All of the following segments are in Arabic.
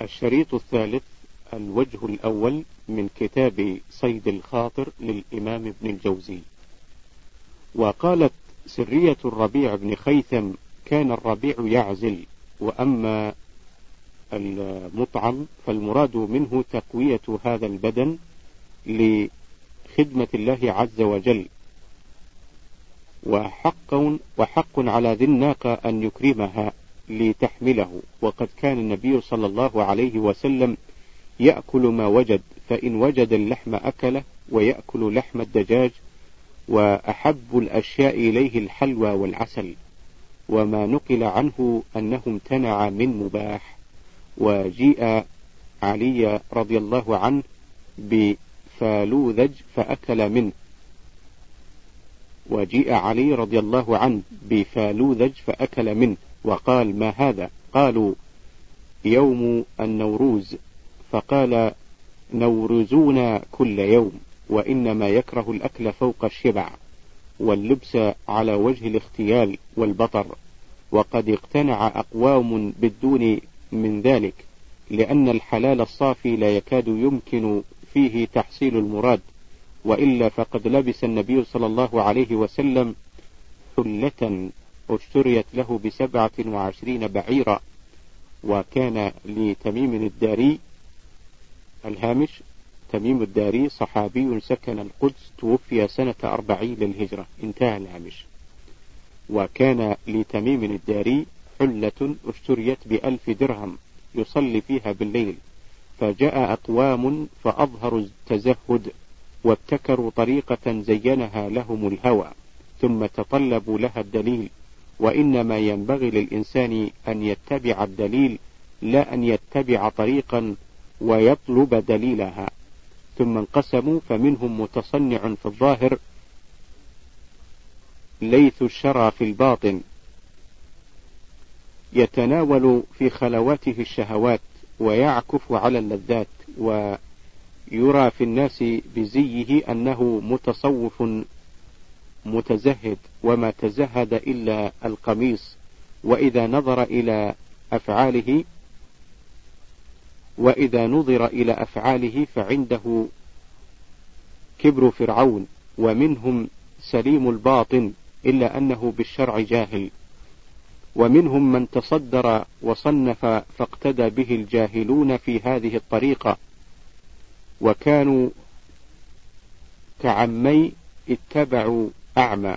الشريط الثالث، الوجه الأول من كتاب صيد الخاطر للإمام ابن الجوزي. وقالت سرية الربيع بن خيثم: كان الربيع يعزل، وأما المطعم فالمراد منه تقوية هذا البدن لخدمة الله عز وجل، وحق على ذي الناقة أن يكرمها لتحمله. وقد كان النبي صلى الله عليه وسلم يأكل ما وجد، فإن وجد اللحم أكله، ويأكل لحم الدجاج، وأحب الأشياء إليه الحلوى والعسل. وما نقل عنه أنه امتنع من مباح. وجيء علي رضي الله عنه بفالوذج فأكل منه، وقال: ما هذا؟ قالوا: يوم النوروز. فقال: نورزون كل يوم، وإنما يكره الأكل فوق الشبع، واللبس على وجه الاختيال والبطر. وقد اقتنع أقوام بالدون من ذلك، لأن الحلال الصافي لا يكاد يمكن فيه تحصيل المراد، وإلا فقد لبس النبي صلى الله عليه وسلم حلة اشتريت له ب27 بعيرا. وكان لتميم الداري الهامش: تميم الداري صحابي سكن القدس، توفي سنة 40 للهجرة. انتهى الهامش. وكان لتميم الداري حلة اشتريت ب1000 درهم يصلي فيها بالليل، فجاء أقوام فأظهروا التزهد، وابتكروا طريقة زينها لهم الهوى، ثم تطلبوا لها الدليل. وإنما ينبغي للإنسان أن يتبع الدليل، لا أن يتبع طريقا ويطلب دليلها. ثم انقسموا، فمنهم متصنع في الظاهر ليث الشرى في الباطن، يتناول في خلواته الشهوات، ويعكف على اللذات، ويرى في الناس بزيه أنه متصوف متزهد، وما تزهد إلا القميص. وإذا نظر إلى أفعاله فعنده كبر فرعون. ومنهم سليم الباطن إلا أنه بالشرع جاهل. ومنهم من تصدر وصنف فاقتدى به الجاهلون في هذه الطريقة، وكانوا كعمي اتبعوا أعمى،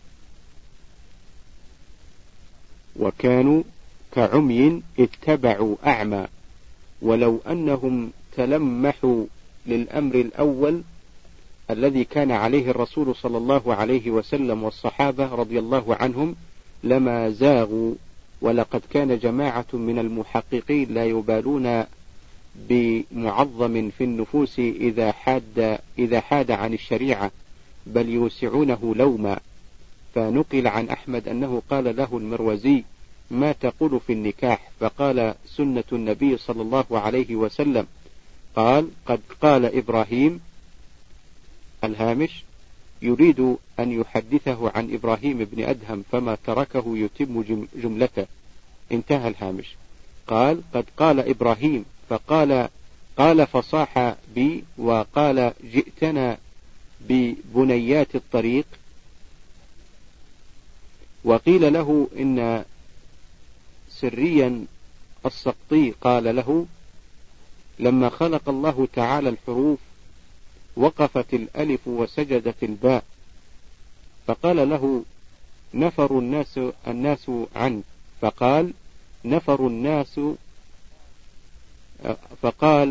ولو أنهم تلمحوا للأمر الأول الذي كان عليه الرسول صلى الله عليه وسلم والصحابة رضي الله عنهم لما زاغوا. ولقد كان جماعة من المحققين لا يبالون بمعظم في النفوس إذا حاد عن الشريعة، بل يوسعونه لوما. فنقل عن أحمد أنه قال له المروزي: ما تقول في النكاح؟ فقال: سنة النبي صلى الله عليه وسلم. قال: قد قال إبراهيم. الهامش: يريد أن يحدثه عن إبراهيم بن أدهم، فما تركه يتم جملته. انتهى الهامش. قال: قد قال إبراهيم. قال فصاح بي، وقال: جئتنا ببنيات الطريق. وقيل له إن سريا السقطي قال له: لما خلق الله تعالى الحروف وقفت الألف وسجدت الباء، فقال له: نفر الناس عنه. فقال: نفر الناس، فقال: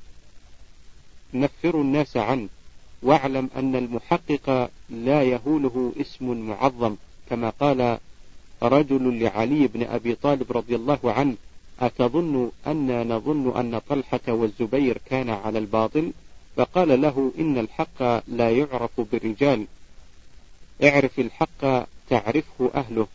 نفر الناس عنه، واعلم أن المحقق لا يهوله اسم معظم، كما قال رجل لعلي بن أبي طالب رضي الله عنه: أتظن أن نظن أن طلحة والزبير كان على الباطل؟ فقال له: إن الحق لا يعرف بالرجال، اعرف الحق تعرفه أهله.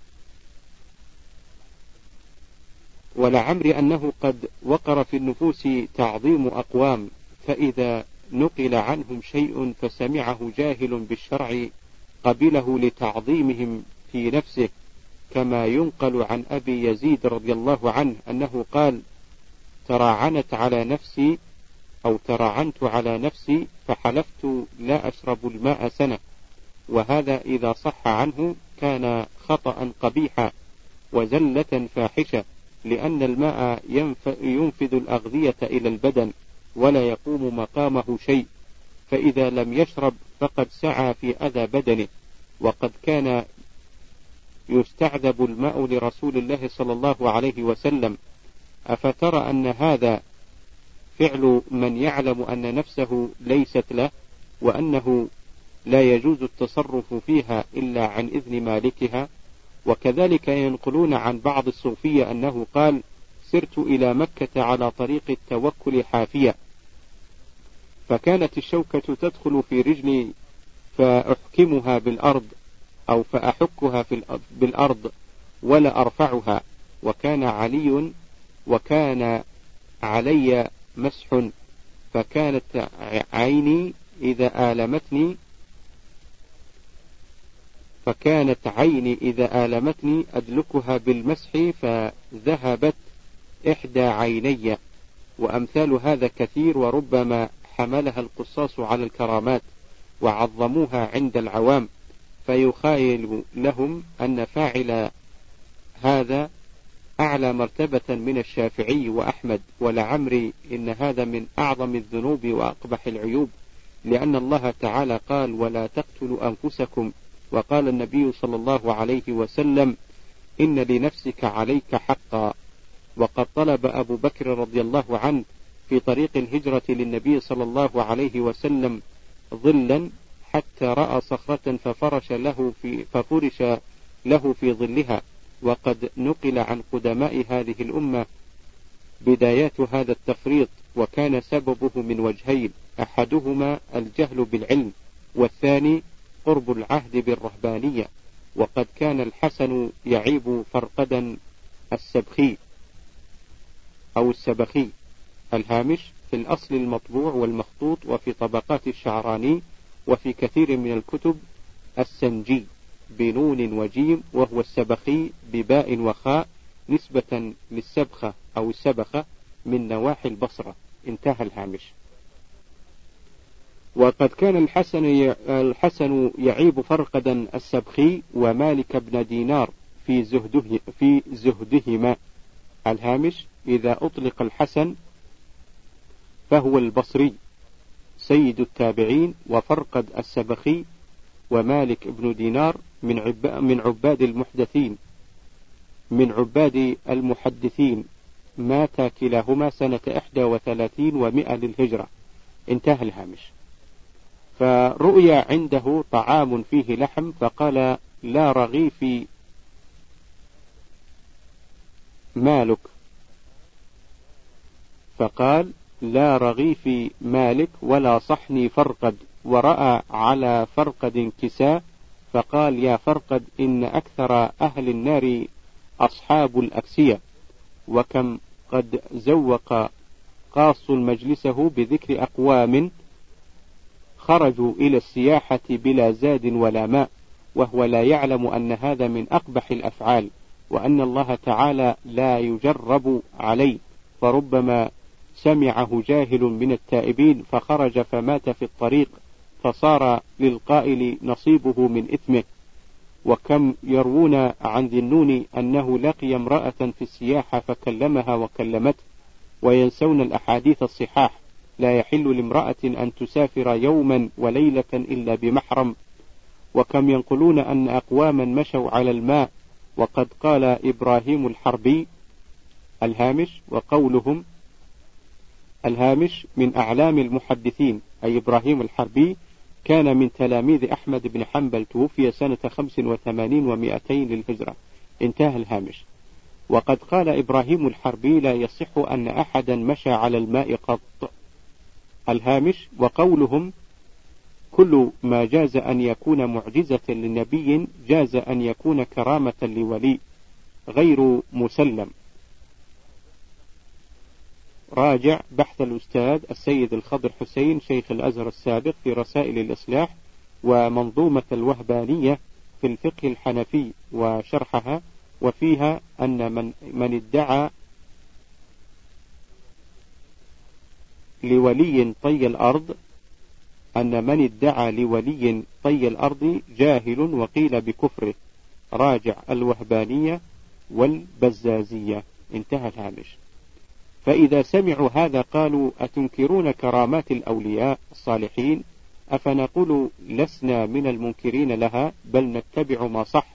ولعمري أنه قد وقر في النفوس تعظيم أقوام، فإذا نقل عنهم شيء فسمعه جاهل بالشرع قبله لتعظيمهم في نفسه، كما ينقل عن أبي يزيد رضي الله عنه أنه قال: تراعنت على نفسي فحلفت لا أشرب الماء سنة، وهذا إذا صح عنه كان خطأ قبيحا وزلة فاحشة، لأن الماء ينفذ الأغذية إلى البدن ولا يقوم مقامه شيء، فإذا لم يشرب فقد سعى في أذى بدنه. وقد كان يستعذب الماء لرسول الله صلى الله عليه وسلم، أفترى أن هذا فعل من يعلم أن نفسه ليست له، وأنه لا يجوز التصرف فيها إلا عن إذن مالكها؟ وكذلك ينقلون عن بعض الصوفية أنه قال: سرت إلى مكة على طريق التوكل حافية، فكانت الشوكة تدخل في رجلي فأحكمها بالأرض أو فأحكها بالأرض ولا أرفعها، وكان علي مسح، فكانت عيني إذا آلمتني أدلكها بالمسح فذهبت إحدى عيني. وأمثال هذا كثير، وربما حملها القصاص على الكرامات وعظموها عند العوام، فيخايل لهم أن فاعل هذا أعلى مرتبة من الشافعي وأحمد، ولعمري إن هذا من أعظم الذنوب وأقبح العيوب، لأن الله تعالى قال: ولا تقتلوا أنفسكم، وقال النبي صلى الله عليه وسلم: إن لنفسك عليك حقا. وقد طلب أبو بكر رضي الله عنه في طريق الهجرة للنبي صلى الله عليه وسلم ظلا حتى رأى صخرة ففرش له في ظلها. وقد نقل عن قدماء هذه الأمة بدايات هذا التفريط، وكان سببه من وجهين: أحدهما الجهل بالعلم، والثاني قرب العهد بالرهبانية. وقد كان الحسن يعيب فرقدا السبخي الهامش في الأصل المطبوع والمخطوط، وفي طبقات الشعراني، وفي كثير من الكتب السنجي بنون وجيم، وهو السبخي بباء وخاء، نسبة للسبخة أو السبخة من نواحي البصرة. انتهى الهامش. وقد كان الحسن يعيب فرقدا السبخي ومالك بن دينار في زهدهما. الهامش: إذا أطلق الحسن فهو البصري سيد التابعين، وفرقد السبخي ومالك بن دينار من عباد المحدثين، مات كلاهما سنة 31 و100 للهجرة. انتهى الهامش. فرؤي عنده طعام فيه لحم، فقال: لا رغيفي مالك، ولا صحني فرقد. ورأى على فرقد كساء، فقال: يا فرقد، إن أكثر أهل النار أصحاب الأكسية، وكم قد زوق قاص مجلسه بذكر أقوام خرجوا إلى السياحة بلا زاد ولا ماء، وهو لا يعلم أن هذا من أقبح الأفعال، وأن الله تعالى لا يجرب عليه، فربما سمعه جاهل من التائبين فخرج فمات في الطريق، فصار للقائل نصيبه من إثمه. وكم يروون عن ذي النون أنه لقي امرأة في السياحة فكلمها وكلمته، وينسون الأحاديث الصحاح: لا يحل لامرأة أن تسافر يوما وليلة إلا بمحرم. وكم ينقلون أن أقواما مشوا على الماء، وقد قال إبراهيم الحربي. الهامش: وقولهم الهامش من أعلام المحدثين، أي إبراهيم الحربي كان من تلاميذ أحمد بن حنبل، توفي سنة 85 و200 للهجرة. انتهى الهامش. وقد قال إبراهيم الحربي: لا يصح أن أحدا مشى على الماء قط. الهامش: وقولهم كل ما جاز أن يكون معجزة لنبي جاز أن يكون كرامة لولي، غير مسلم. راجع بحث الأستاذ السيد الخضر حسين شيخ الأزهر السابق في رسائل الإصلاح، ومنظومة الوهبانية في الفقه الحنفي وشرحها، وفيها أن من ادعى لولي طي الأرض أن من ادعى لولي طي الأرض جاهل، وقيل بكفره، راجع الوهبانية والبزازية. انتهى الهامش. فإذا سمعوا هذا قالوا: أتنكرون كرامات الأولياء الصالحين؟ أفنقول لسنا من المنكرين لها، بل نتبع ما صح.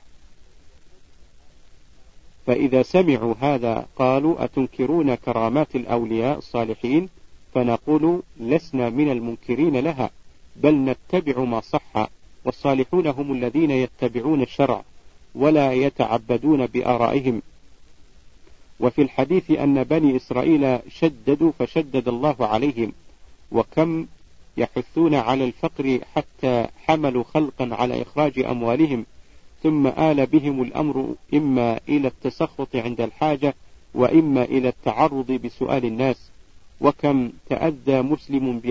فإذا سمعوا هذا قالوا: أتنكرون كرامات الأولياء الصالحين؟ فنقول لسنا من المنكرين لها، بل نتبع ما صح. والصالحون هم الذين يتبعون الشرع ولا يتعبدون بآرائهم. وفي الحديث أن بني إسرائيل شددوا فشدد الله عليهم، وكم يحثون على الفقر حتى حملوا خلقا على إخراج أموالهم، ثم آل بهم الأمر إما إلى التسخط عند الحاجة، وإما إلى التعرض بسؤال الناس. وكم تأذى مسلم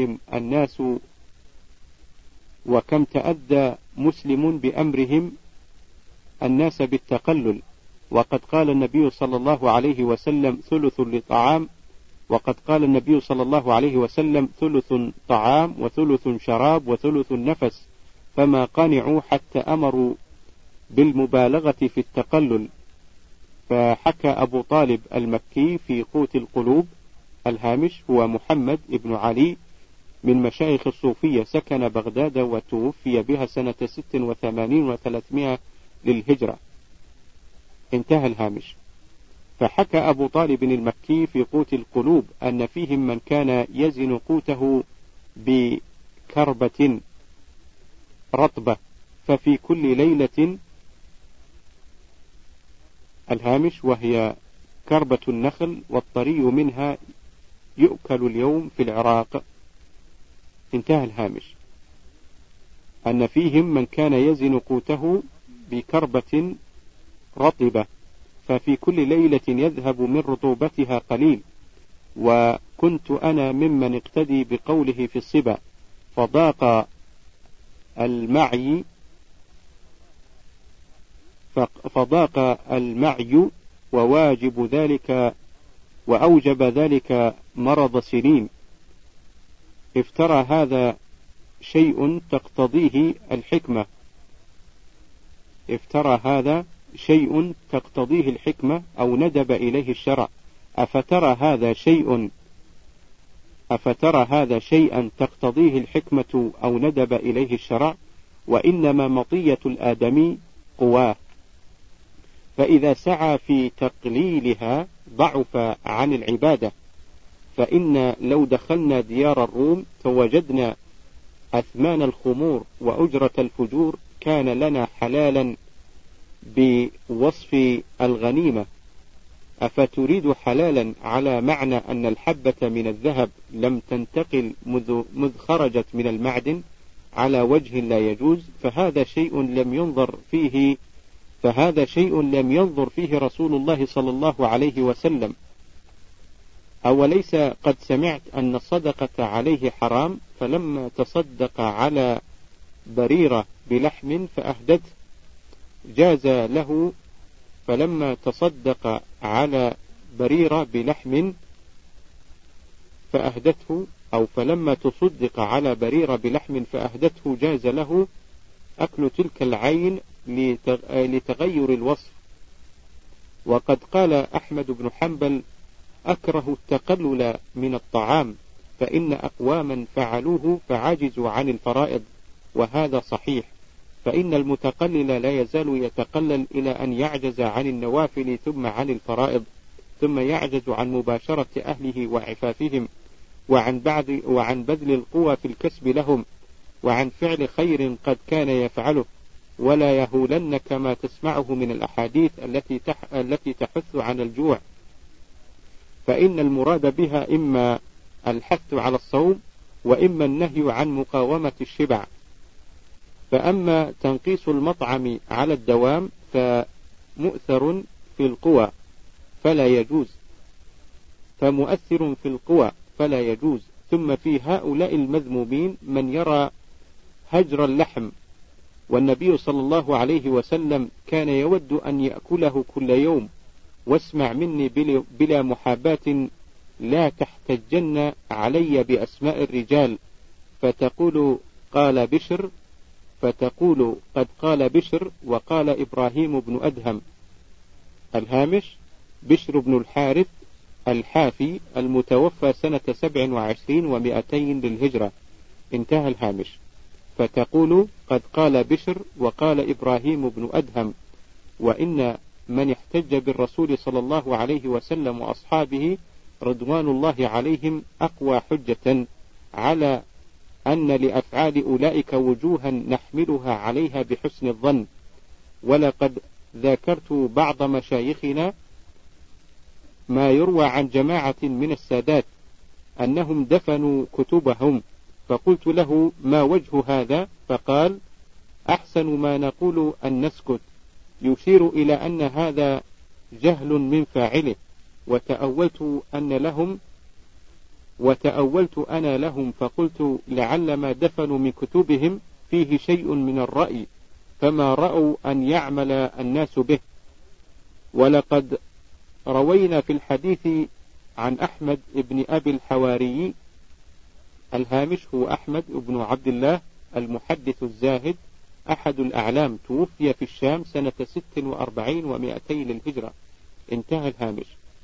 بأمرهم الناس بالتقلل. وقد قال النبي صلى الله عليه وسلم: ثلث لطعام، وقد قال النبي صلى الله عليه وسلم: ثلث طعام وثلث شراب وثلث نفس، فما قنعوا حتى أمروا بالمبالغة في التقلل. فحكى أبو طالب المكي في قوت القلوب، الهامش: هو محمد ابن علي من مشايخ الصوفية، سكن بغداد وتوفي بها سنة 86 و300 للهجرة. انتهى الهامش. فحكى أبو طالب المكي في قوت القلوب أن فيهم من كان يزن قوته بكربة رطبة، ففي كل ليلة، الهامش: وهي كربة النخل والطري منها يؤكل اليوم في العراق. انتهى الهامش. أن فيهم من كان يزن قوته بكربة رطبة، ففي كل ليلة يذهب من رطوبتها قليل. وكنت أنا ممن اقتدي بقوله في الصبا: فضاق المعي وأوجب ذلك مرض سنين. افترى هذا شيء تقتضيه الحكمة أو ندب إليه الشرع. أفترى هذا شيئا تقتضيه الحكمة أو ندب إليه الشرع؟ وإنما مطية الآدمي قواه، فإذا سعى في تقليلها ضعف عن العبادة. فإن لو دخلنا ديار الروم فوجدنا أثمان الخمور وأجرة الفجور كان لنا حلالا بوصف الغنيمة. أفتريد حلالا على معنى أن الحبة من الذهب لم تنتقل مذ خرجت من المعدن على وجه لا يجوز؟ فهذا شيء لم ينظر فيه رسول الله صلى الله عليه وسلم. أوليس قد سمعت أن الصدقة عليه حرام؟ فلما تصدق على بريرة بلحم فأهدته جاز له فلما تصدق على بريرة بلحم فأهدته جاز له أكل تلك العين لتغير الوصف. وقد قال أحمد بن حنبل: أكره التقلل من الطعام، فإن أقواما فعلوه فعجزوا عن الفرائض، وهذا صحيح. فإن المتقلل لا يزال يتقلل إلى أن يعجز عن النوافل ثم عن الفرائض، ثم يعجز عن مباشرة أهله وعفافهم، وعن بذل القوى في الكسب لهم، وعن فعل خير قد كان يفعله. ولا يهولنك ما تسمعه من الأحاديث التي تحث عن الجوع، فإن المراد بها إما الحث على الصوم، وإما النهي عن مقاومة الشبع. فأما تنقيص المطعم على الدوام فمؤثر في القوى فلا يجوز. ثم في هؤلاء المذمومين من يرى هجر اللحم، والنبي صلى الله عليه وسلم كان يود أن يأكله كل يوم. واسمع مني بلا محاباة لا تحتجن علي بأسماء الرجال فتقول قال بشر، فتقول قد قال بشر وقال إبراهيم بن أدهم. الهامش: بشر بن الحارث الحافي المتوفى سنة 27 و200 للهجرة. انتهى الهامش. فتقول قد قال بشر وقال إبراهيم بن أدهم. وإن من احتج بالرسول صلى الله عليه وسلم وأصحابه رضوان الله عليهم أقوى حجة على أن لأفعال أولئك وجوها نحملها عليها بحسن الظن. ولقد ذاكرت بعض مشايخنا ما يروى عن جماعة من السادات أنهم دفنوا كتبهم، فقلت له ما وجه هذا؟ فقال أحسن ما نقول أن نسكت، يشير إلى أن هذا جهل من فاعله. وتأولت أنا لهم فقلت لعل ما دفنوا من كتبهم فيه شيء من الرأي، فما رأوا أن يعمل الناس به. ولقد روينا في الحديث عن أحمد بن أبي الحواري. الهامش: هو أحمد بن عبد الله المحدث الزاهد أحد الأعلام، توفي في الشام سنة 46 و200 للهجرة. انتهى الهامش.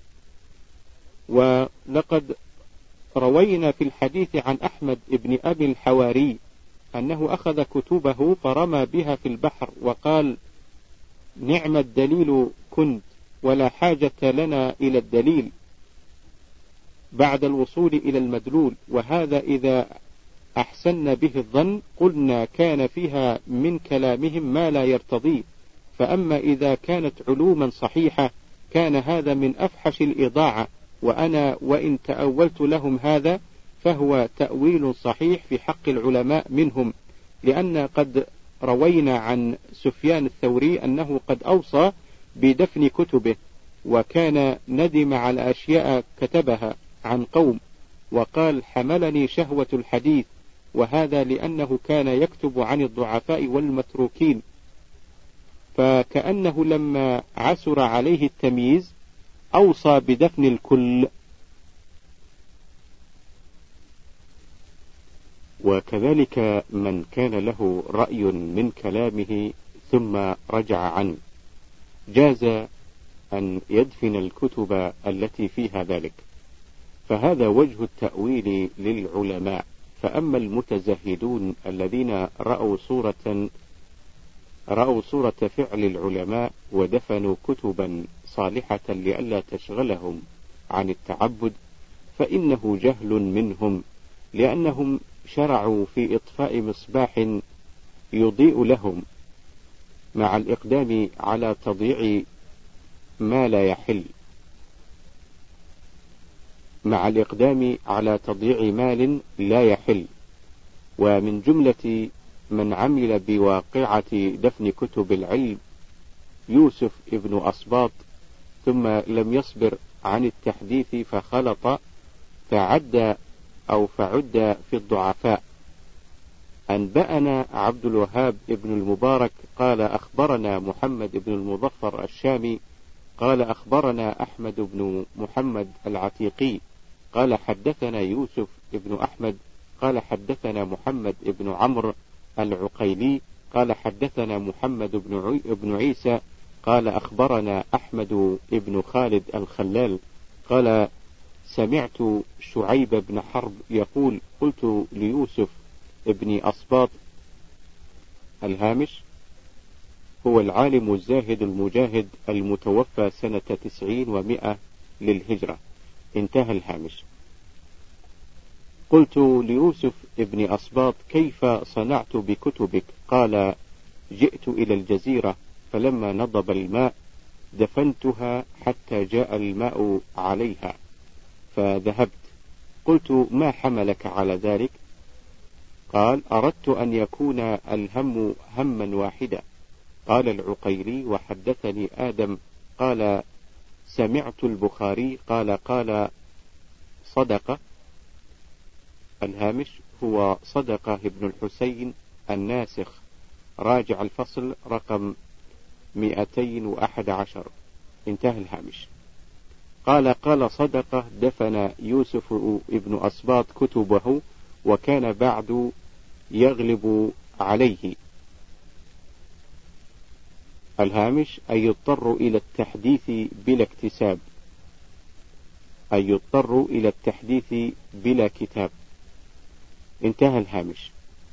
ولقد روينا في الحديث عن أحمد بن أبي الحواري أنه أخذ كتبه فرمى بها في البحر وقال نعم الدليل كنت، ولا حاجة لنا إلى الدليل بعد الوصول إلى المدلول. وهذا إذا أحسن به الظن قلنا كان فيها من كلامهم ما لا يرتضيه، فأما إذا كانت علوما صحيحة كان هذا من أفحش الإضاعة. وأنا وإن تأولت لهم هذا فهو تأويل صحيح في حق العلماء منهم، لأن قد روينا عن سفيان الثوري أنه قد أوصى بدفن كتبه، وكان ندم على أشياء كتبها عن قوم، وقال حملني شهوة الحديث، وهذا لأنه كان يكتب عن الضعفاء والمتروكين، فكأنه لما عسر عليه التمييز أوصى بدفن الكل. وكذلك من كان له رأي من كلامه ثم رجع عنه جاز أن يدفن الكتب التي فيها ذلك، فهذا وجه التأويل للعلماء. فأما المتزهدون الذين رأوا صورة فعل العلماء ودفنوا كتبا صالحة لئلا تشغلهم عن التعبد فإنه جهل منهم، لأنهم شرعوا في إطفاء مصباح يضيء لهم مع الإقدام على تضييع ما لا يحل، مع الإقدام على تضييع مال لا يحل. ومن جملة من عمل بواقعة دفن كتب العلم يوسف ابن أسباط، ثم لم يصبر عن التحديث فخلط فعد في الضعفاء. أنبأنا عبد الوهاب ابن المبارك قال أخبرنا محمد بن المظفر الشامي قال أخبرنا أحمد بن محمد العتيقي قال حدثنا يوسف ابن أحمد قال حدثنا محمد بن عمرو العقيلي قال حدثنا محمد بن عيسى قال أخبرنا أحمد بن خالد الخلال قال سمعت شعيب بن حرب يقول قلت ليوسف ابن أسباط. الهامش: هو العالم الزاهد المجاهد المتوفى سنة 90 و100 للهجرة. انتهى الهامش. قلت ليوسف ابن أسباط كيف صنعت بكتبك؟ قال جئت إلى الجزيرة فلما نضب الماء دفنتها حتى جاء الماء عليها فذهبت. قلت ما حملك على ذلك؟ قال أردت أن يكون الهم هما واحدا. قال العقيلي وحدثني آدم قال سمعت البخاري قال صدقة. الهامش: هو صدقة ابن الحسين الناسخ، راجع الفصل رقم 211. انتهى الهامش. قال صدقة دفن يوسف ابن أسباط كتبه وكان بعد يغلب عليه. الهامش: أن يضطر إلى التحديث بلا اكتساب، أن يضطر إلى التحديث بلا كتاب. انتهى الهامش.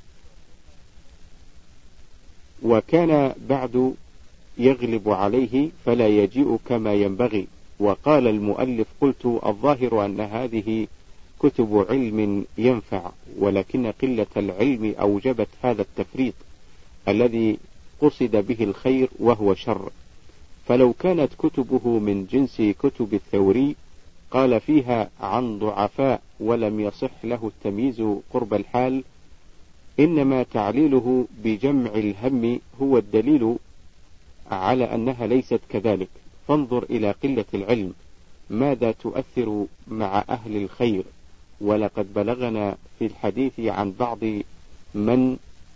وكان بعد يغلب عليه فلا يجيء كما ينبغي. وقال المؤلف: قلت الظاهر أن هذه كتب علم ينفع، ولكن قلة العلم أوجبت هذا التفريط الذي قصد به الخير وهو شر. فلو كانت كتبه من جنس كتب الثوري قال فيها عن ضعفاء ولم يصح له التمييز قرب الحال، إنما تعليله بجمع الهم هو الدليل على أنها ليست كذلك. فانظر إلى قلة العلم ماذا تؤثر مع أهل الخير. ولقد بلغنا في الحديث عن بعض من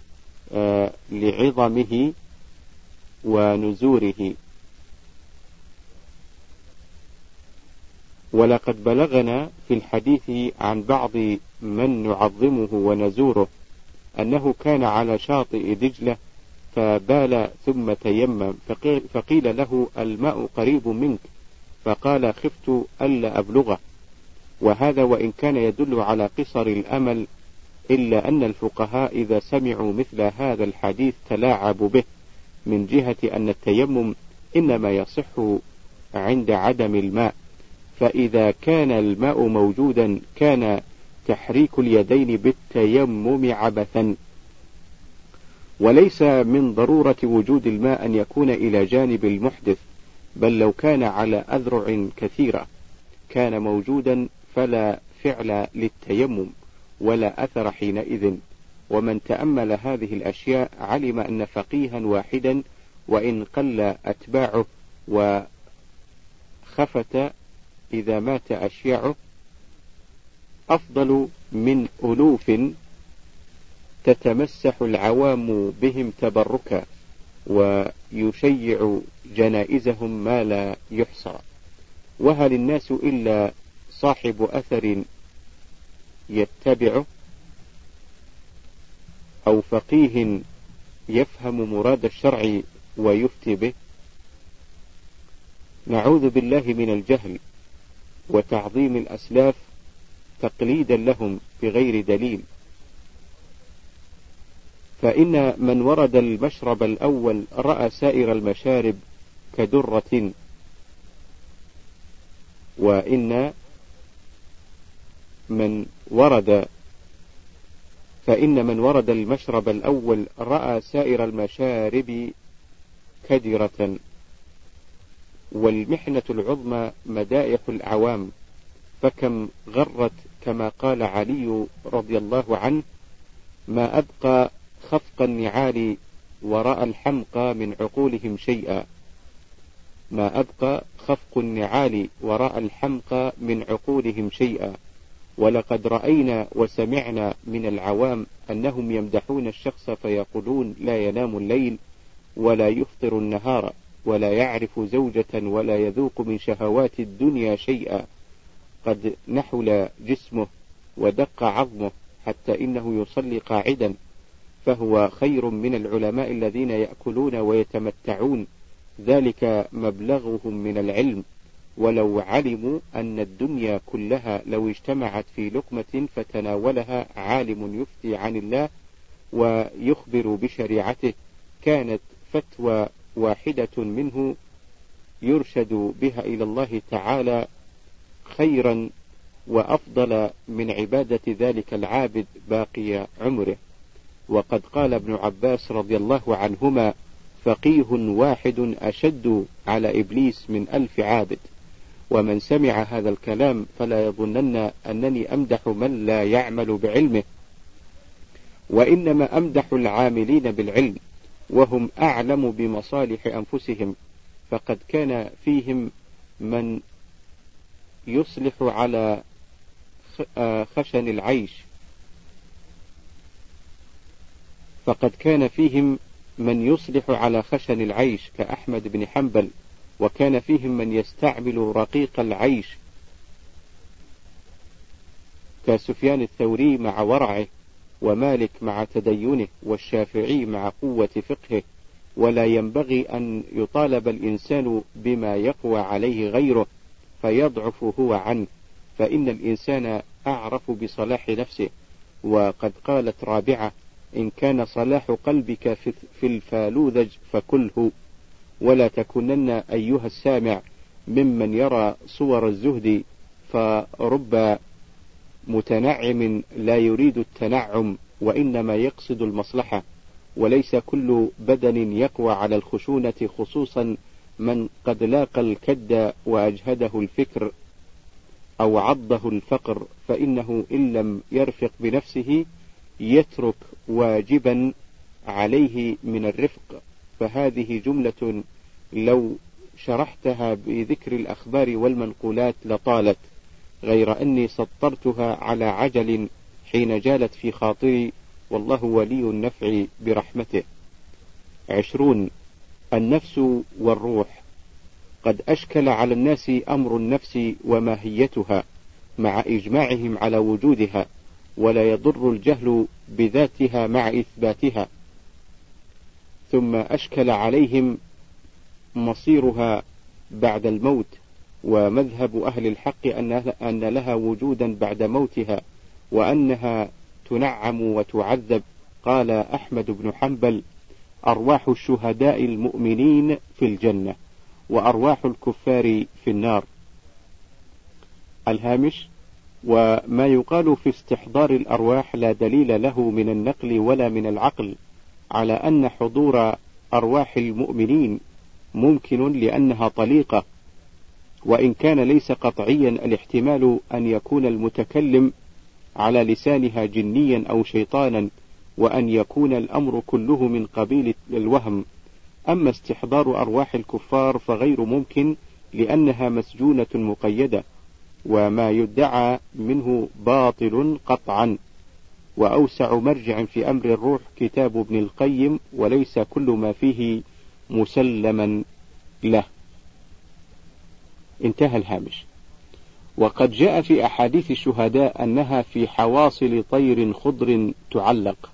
لعظمه ونزوره، ولقد بلغنا في الحديث عن بعض من نعظمه ونزوره أنه كان على شاطئ دجلة فبال ثم تيمم، فقيل له: الماء قريب منك، فقال: خفت ألا أبلغه. وهذا وإن كان يدل على قصر الأمل، إلا أن الفقهاء إذا سمعوا مثل هذا الحديث تلاعبوا به، من جهة أن التيمم إنما يصح عند عدم الماء، فإذا كان الماء موجودا كان تحريك اليدين بالتيمم عبثا. وليس من ضرورة وجود الماء أن يكون إلى جانب المحدث، بل لو كان على أذرع كثيرة كان موجودا فلا فعل للتيمم ولا أثر حينئذ. ومن تأمل هذه الأشياء علم أن فقيها واحدا وإن قل أتباعه وخفت إذا مات أشياعه أفضل من ألوف تتمسح العوام بهم تبركا ويشيع جنائزهم ما لا يحصى. وهل الناس إلا صاحب أثر يتبعه، أو فقيه يفهم مراد الشرع ويفتي به؟ نعوذ بالله من الجهل وتعظيم الأسلاف تقليدا لهم بغير دليل. فإن من ورد المشرب الأول رأى سائر المشارب كدرة، فإن من ورد المشرب الأول رأى سائر المشارب كدرة. والمحنة العظمى مدائح الأعوام، فكم غرت كما قال علي رضي الله عنه: ما أبقى خفق النعال وراء الحمقى من عقولهم شيئا. ما أبقى خفق النعال وراء الحمقى من عقولهم شيئا. ولقد رأينا وسمعنا من العوام أنهم يمدحون الشخص فيقولون: لا ينام الليل ولا يفطر النهار ولا يعرف زوجة ولا يذوق من شهوات الدنيا شيئا، قد نحل جسمه ودق عظمه حتى إنه يصلي قاعدا، فهو خير من العلماء الذين يأكلون ويتمتعون، ذلك مبلغهم من العلم. ولو علموا أن الدنيا كلها لو اجتمعت في لقمة فتناولها عالم يفتي عن الله ويخبر بشريعته كانت فتوى واحدة منه يرشد بها إلى الله تعالى خيرا وأفضل من عبادة ذلك العابد باقي عمره. وقد قال ابن عباس رضي الله عنهما: فقيه واحد أشد على إبليس من 1000 عابد. ومن سمع هذا الكلام فلا يظنن أنني أمدح من لا يعمل بعلمه، وإنما أمدح العاملين بالعلم، وهم أعلم بمصالح أنفسهم. فقد كان فيهم من يصلح على خشن العيش، كأحمد بن حنبل وكان فيهم من يستعمل رقيق العيش كسفيان الثوري مع ورعه، ومالك مع تدينه، والشافعي مع قوة فقهه. ولا ينبغي أن يطالب الإنسان بما يقوى عليه غيره فيضعف هو عنه، فإن الإنسان أعرف بصلاح نفسه. وقد قالت رابعة: إن كان صلاح قلبك في الفالوذج فكله، ولا تكونن أيها السامع ممن يرى صور الزهد، فرب متنعم لا يريد التنعم، وإنما يقصد المصلحة، وليس كل بدن يقوى على الخشونة، خصوصا من قد لاقى الكد وأجهده الفكر أو عضه الفقر، فإنه إن لم يرفق بنفسه يترك واجبا عليه من الرفق. فهذه جملة لو شرحتها بذكر الأخبار والمنقولات لطالت، غير أني سطرتها على عجل حين جالت في خاطري، والله ولي النفع برحمته. 20. النفس والروح. قد أشكل على الناس أمر النفس وماهيتها مع إجماعهم على وجودها، ولا يضر الجهل بذاتها مع إثباتها. ثم أشكل عليهم مصيرها بعد الموت، ومذهب أهل الحق أن لها وجودا بعد موتها، وأنها تنعم وتعذب. قال أحمد بن حنبل: أرواح الشهداء المؤمنين في الجنة، وأرواح الكفار في النار. الهامش: وما يقال في استحضار الأرواح لا دليل له من النقل ولا من العقل على أن حضور أرواح المؤمنين ممكن لأنها طليقة، وإن كان ليس قطعيا الاحتمال أن يكون المتكلم على لسانها جنيا أو شيطانا، وأن يكون الأمر كله من قبيل الوهم. أما استحضار أرواح الكفار فغير ممكن لأنها مسجونة مقيدة، وما يدعى منه باطل قطعا. وأوسع مرجع في أمر الروح كتاب ابن القيم، وليس كل ما فيه مسلما له. انتهى الهامش. وقد جاء في أحاديث الشهداء أنها في حواصل طير خضر تعلق،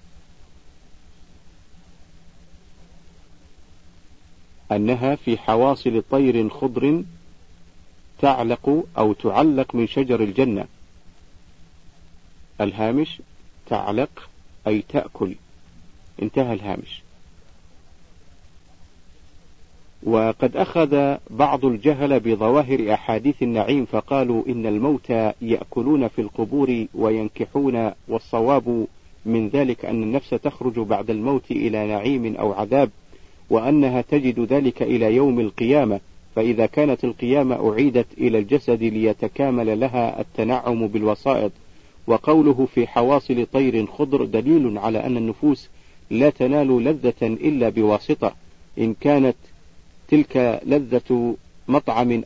أنها في حواصل طير خضر تعلق أو تعلق من شجر الجنة. الهامش: تعلق أي تأكل. انتهى الهامش. وقد أخذ بعض الجهل بظواهر أحاديث النعيم فقالوا إن الموتى يأكلون في القبور وينكحون، والصواب من ذلك أن النفس تخرج بعد الموت إلى نعيم أو عذاب، وأنها تجد ذلك إلى يوم القيامة، فإذا كانت القيامة أعيدت إلى الجسد ليتكامل لها التنعم بالوسائط. وقوله في حواصل طير خضر دليل على أن النفوس لا تنال لذة إلا بواسطة، إن كانت تلك لذة مطعم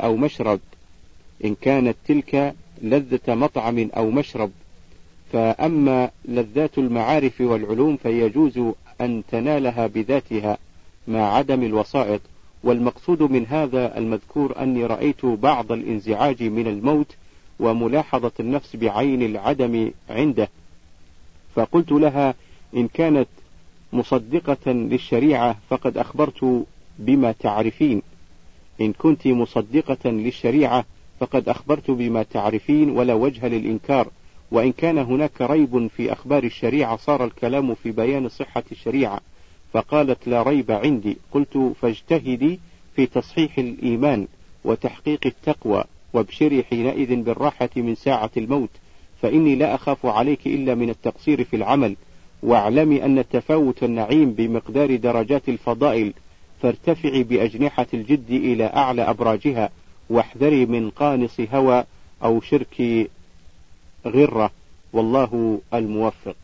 أو مشرب، فأما لذات المعارف والعلوم فيجوز أن تنالها بذاتها مع عدم الوسائط. والمقصود من هذا المذكور أني رأيت بعض الانزعاج من الموت وملاحظة النفس بعين العدم عنده، فقلت لها: إن كانت مصدقة للشريعة فقد أخبرت بما تعرفين، إن كنت مصدقة للشريعة فقد أخبرت بما تعرفين ولا وجه للإنكار، وإن كان هناك ريب في أخبار الشريعة صار الكلام في بيان صحة الشريعة. فقالت: لا ريب عندي. قلت: فاجتهدي في تصحيح الإيمان وتحقيق التقوى، وابشري حينئذ بالراحة من ساعة الموت، فإني لا أخاف عليك إلا من التقصير في العمل، واعلمي أن تفاوت النعيم بمقدار درجات الفضائل، فارتفعي بأجنحة الجد إلى أعلى أبراجها، واحذري من قانص هوى أو شرك غرة، والله الموفق.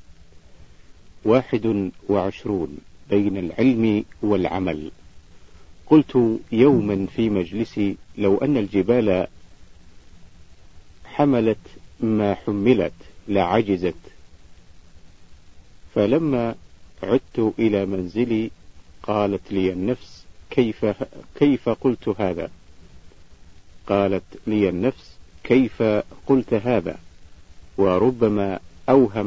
21. بين العلم والعمل. قلت يوما في مجلسي: لو أن الجبال حملت ما حملت لعجزت. فلما عدت إلى منزلي قالت لي النفس: كيف قلت هذا؟ قالت لي النفس: كيف قلت هذا؟ وربما أوهم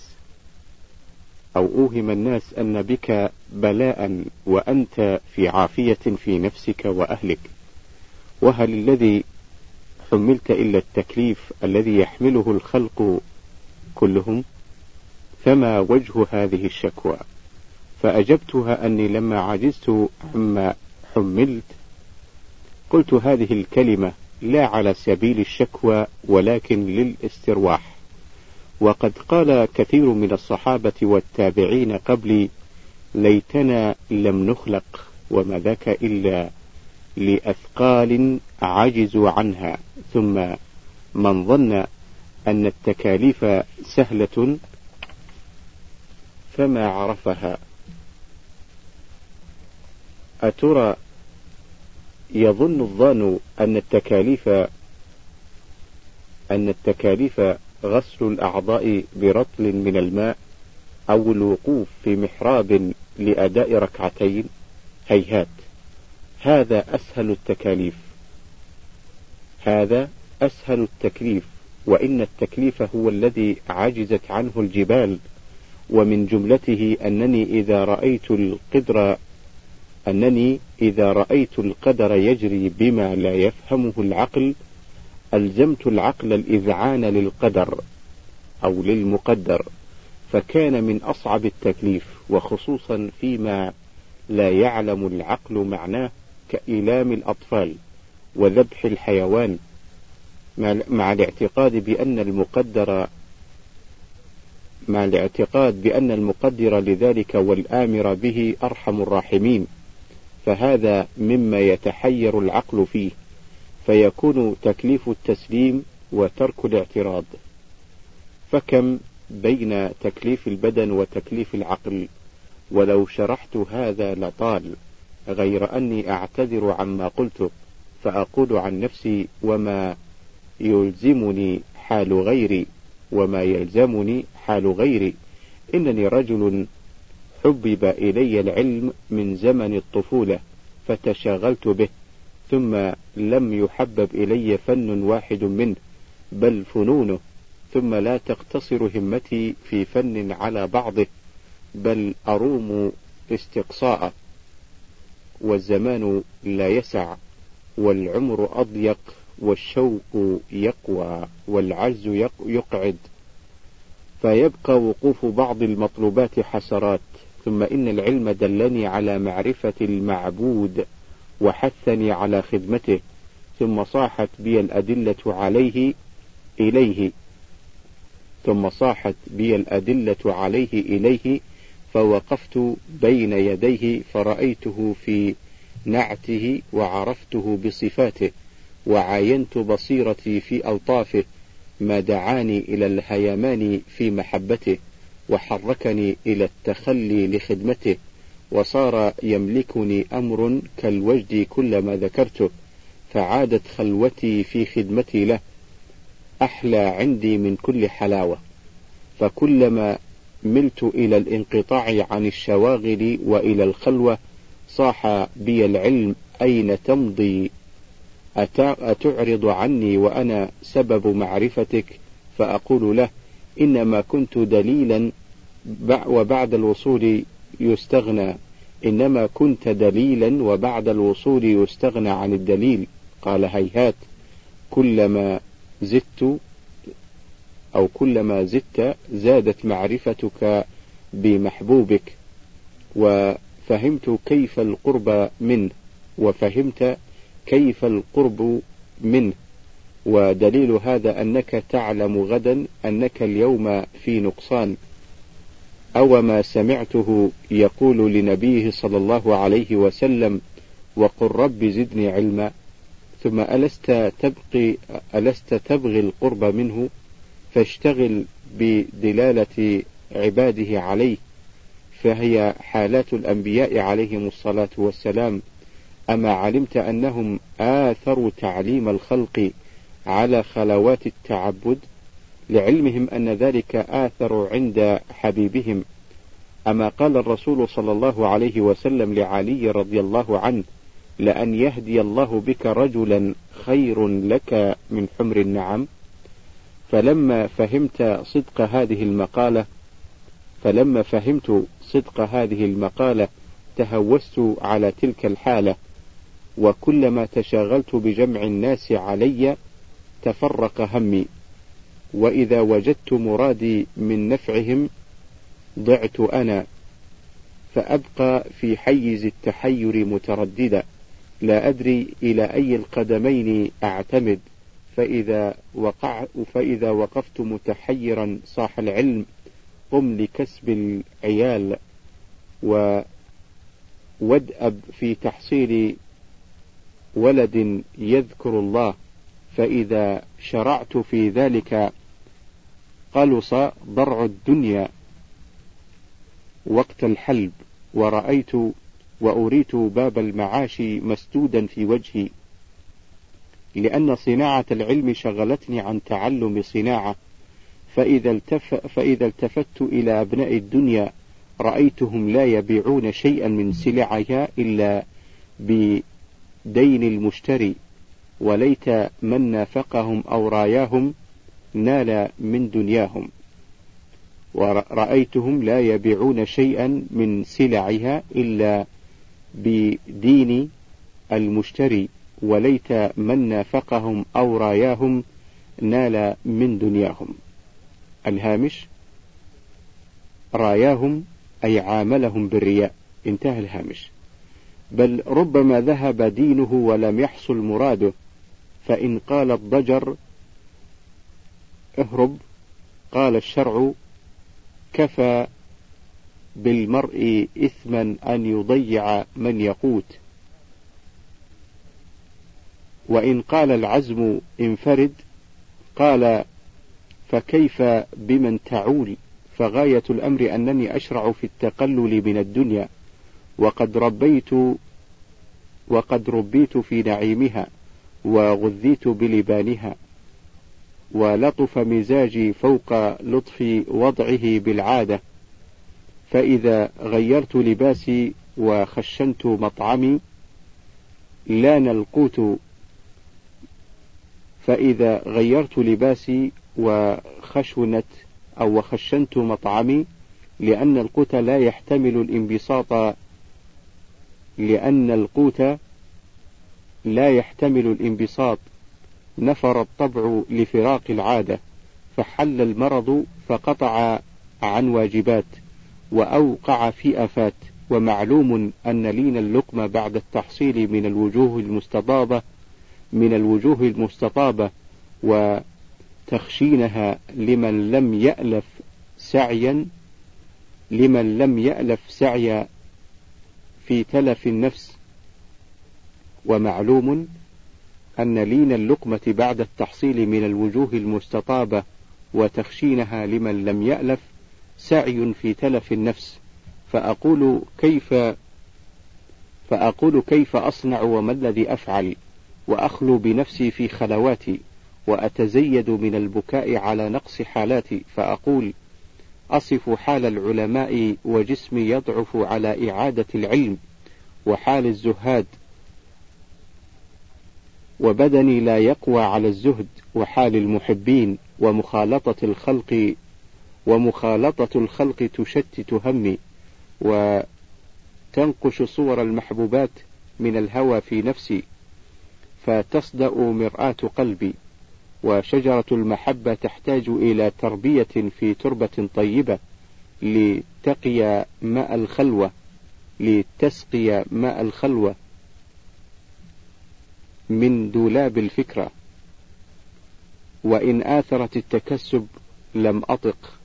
الناس أن بك بلاء وأنت في عافية في نفسك وأهلك، وهل الذي حملت إلا التكليف الذي يحمله الخلق كلهم؟ فما وجه هذه الشكوى؟ فأجبتها أني لما عجزت عما حملت قلت هذه الكلمة لا على سبيل الشكوى ولكن للاسترواح. وقد قال كثير من الصحابة والتابعين قبلي: ليتنا لم نخلق، وما ذاك إلا لأثقال عجزوا عنها. ثم من ظن أن التكاليف سهلة فما عرفها. أترى يظن الظان أن التكاليف غسل الأعضاء برطل من الماء أو الوقوف في محراب لأداء ركعتين؟ هيهات، هذا أسهل التكليف، وإن التكليف هو الذي عجزت عنه الجبال، ومن جملته أنني إذا رأيت القدر يجري بما لا يفهمه العقل ألزمت العقل الإذعان للقدر أو للمقدر، فكان من أصعب التكليف، وخصوصا فيما لا يعلم العقل معناه كإيلام الأطفال وذبح الحيوان، مع الاعتقاد بأن المقدر لذلك والآمر به أرحم الراحمين، فهذا مما يتحير العقل فيه، فيكون تكليف التسليم وترك الاعتراض. فكم بين تكليف البدن وتكليف العقل، ولو شرحت هذا لطال، غير أني أعتذر عما قلته، فأقول عن نفسي: وما يلزمني حال غيري، إنني رجل حبب إلي العلم من زمن الطفولة فتشاغلت به، ثم لم يحبب إلي فن واحد منه بل فنونه، ثم لا تقتصر همتي في فن على بعضه بل أروم استقصاءه، والزمان لا يسع، والعمر أضيق، والشوق يقوى، والعجز يقعد، فيبقى وقوف بعض المطلوبات حسرات. ثم إن العلم دلني على معرفة المعبود وحثني على خدمته، ثم صاحت بي الأدلة عليه إليه، فوقفت بين يديه فرأيته في نعته وعرفته بصفاته، وعاينت بصيرتي في ألطافه، ما دعاني إلى الهيمان في محبته، وحركني إلى التخلي لخدمته، وصار يملكني أمر كالوجد كلما ذكرته، فعادت خلوتي في خدمتي له أحلى عندي من كل حلاوة، فكلما ملت إلى الانقطاع عن الشواغل وإلى الخلوة صاح بي العلم: أين تمضي؟ أتعرض عني وأنا سبب معرفتك؟ فأقول له: إنما كنت دليلا وبعد الوصول يستغنى، إنما كنت دليلا وبعد الوصول يستغنى عن الدليل. قال: هيهات، كلما زدت زادت معرفتك بمحبوبك، وفهمت كيف القرب منه، ودليل هذا أنك تعلم غدا أنك اليوم في نقصان. أو ما سمعته يقول لنبيه صلى الله عليه وسلم: وقل رب زدني علما. ثم ألست تبغي القرب منه؟ فاشتغل بدلالة عباده عليه، فهي حالات الأنبياء عليهم الصلاة والسلام. أما علمت أنهم آثروا تعليم الخلق على خلوات التعبد، لعلمهم أن ذلك آثر عند حبيبهم. أما قال الرسول صلى الله عليه وسلم لعلي رضي الله عنه: لأن يهدي الله بك رجلا خير لك من حمر النعم. فلما فهمت صدق هذه المقالة تهوست على تلك الحالة، وكلما تشاغلت بجمع الناس علي تفرق همي، وإذا وجدت مرادي من نفعهم ضعت أنا، فأبقى في حيز التحير مترددا، لا أدري إلى أي القدمين أعتمد. فإذا وقفت متحيرا صاح العلم قم لكسب العيال وادأب في تحصيل ولد يذكر الله، فإذا شرعت في ذلك قلص ضرع الدنيا وقت الحلب، وأريت باب المعاش مسدودا في وجهي، لأن صناعة العلم شغلتني عن تعلم صناعة. فإذا التفت إلى أبناء الدنيا رأيتهم لا يبيعون شيئا من سلعها إلا بدين المشتري، وليت من نافقهم أو راياهم نال من دنياهم. ورأيتهم لا يبيعون شيئا من سلعها إلا بدين المشتري، وليت من نافقهم أو راياهم نال من دنياهم. الهامش: راياهم أي عاملهم بالرياء. انتهى الهامش. بل ربما ذهب دينه ولم يحصل مراده، فإن قال الضجر اهرب قال الشرع كفى بالمرء إثما أن يضيع من يقوت. وإن قال العزم انفرد قال فكيف بمن تعول، فغاية الأمر أنني أشرع في التقلل من الدنيا، وقد ربيت في نعيمها، وغذيت بلبانها، ولطف مزاجي فوق لطف وضعه بالعادة. فإذا غيرت لباسي وخشنت مطعمي لان القوت، فإذا غيرت لباسي وخشنت مطعمي لأن القوت لا يحتمل الانبساط، نفر الطبع لفراق العادة، فحل المرض فقطع عن واجبات، وأوقع في آفات. ومعلوم أن لين اللقمة بعد التحصيل من الوجوه المستطابة وتخشينها لمن لم يألف سعيا في تلف النفس. ومعلوم أن لين اللقمة بعد التحصيل من الوجوه المستطابة وتخشينها لمن لم يألف سعي في تلف النفس. فأقول كيف أصنع وما الذي أفعل، وأخلو بنفسي في خلواتي، وأتزيد من البكاء على نقص حالاتي، فأقول أصف حال العلماء وجسمي يضعف على إعادة العلم، وحال الزهاد وبدني لا يقوى على الزهد، وحال المحبين ومخالطة الخلق تشتت همي، وتنقش صور المحبوبات من الهوى في نفسي، فتصدأ مرآة قلبي. وشجرة المحبة تحتاج إلى تربية في تربة طيبة لتسقي ماء الخلوة من دولاب الفكرة. وإن آثرت التكسب لم أطق،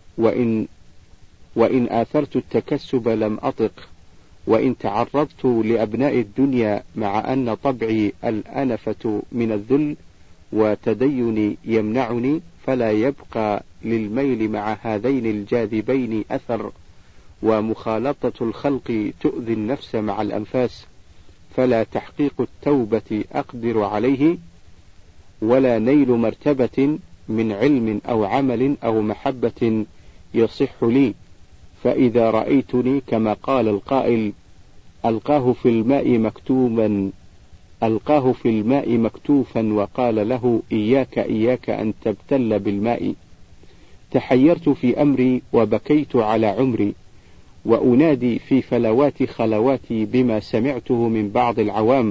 وإن آثرت التكسب لم أطق، وإن تعرضت لأبناء الدنيا مع أن طبعي الأنفة من الذل وتديني يمنعني، فلا يبقى للميل مع هذين الجاذبين أثر، ومخالطة الخلق تؤذي النفس مع الأنفاس، فلا تحقيق التوبة أقدر عليه، ولا نيل مرتبة من علم أو عمل أو محبة يصح لي. فإذا رأيتني كما قال القائل ألقاه في الماء مكتوفا وقال له: إياك أن تبتل بالماء. تحيرت في أمري وبكيت على عمري، وأنادي في فلوات خلواتي بما سمعته من بعض العوام.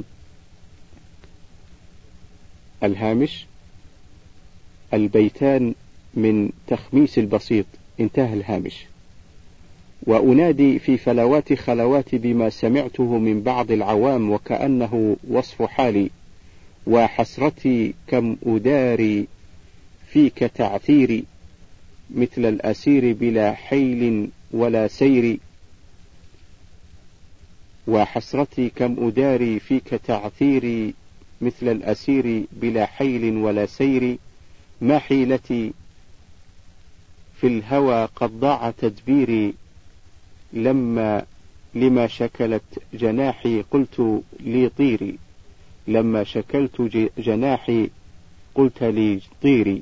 الهامش: البيتان من تخميس البسيط. انتهى الهامش. وأنادي في فلوات خلواتي بما سمعته من بعض العوام، وكأنه وصف حالي. وحسرتي كم أداري فيك تعثيري، مثل الأسير بلا حيل ولا سير. وحسرتي كم أداري فيك تعثيري، مثل الأسير بلا حيل ولا سير. ما حيلتي في الهوى قد ضاع تدبيري، لما شكلت جناحي قلت لي طيري. لما شكلت جناحي قلت لي طيري.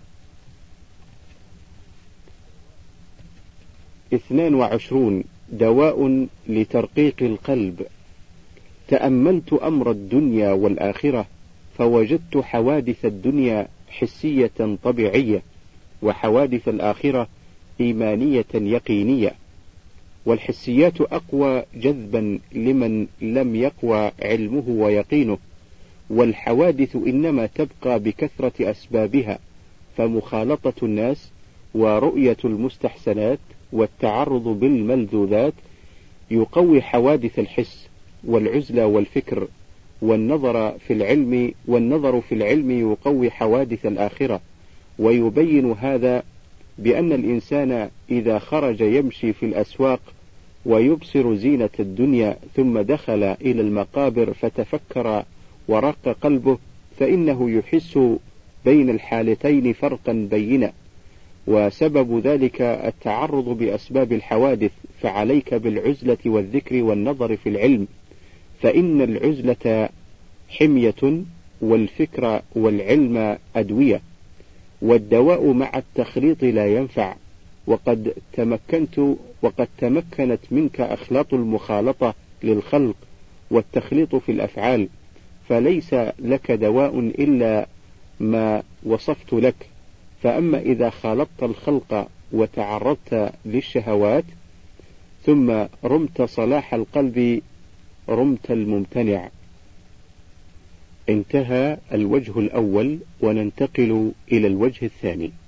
22. دواء لترقيق القلب. تأملت أمر الدنيا والآخرة، فوجدت حوادث الدنيا حسية طبيعية، وحوادث الآخرة إيمانية يقينية. والحسيات أقوى جذبا لمن لم يقوى علمه ويقينه، والحوادث إنما تبقى بكثرة أسبابها، فمخالطة الناس ورؤية المستحسنات والتعرض بالملذوذات يقوي حوادث الحس، والعزلة والفكر، والنظر في العلم يقوي حوادث الآخرة. ويبين هذا بأن الإنسان إذا خرج يمشي في الأسواق ويبصر زينة الدنيا، ثم دخل إلى المقابر فتفكر ورق قلبه، فإنه يحس بين الحالتين فرقا بينا، وسبب ذلك التعرض بأسباب الحوادث. فعليك بالعزلة والذكر والنظر في العلم، فإن العزلة حمية، والفكر والعلم أدوية، والدواء مع التخليط لا ينفع. وقد تمكنت منك أخلاط المخالطة للخلق والتخليط في الأفعال، فليس لك دواء إلا ما وصفت لك. فأما إذا خالطت الخلق وتعرضت للشهوات، ثم رمت صلاح القلب، رمت الممتنع. انتهى الوجه الأول، وننتقل إلى الوجه الثاني.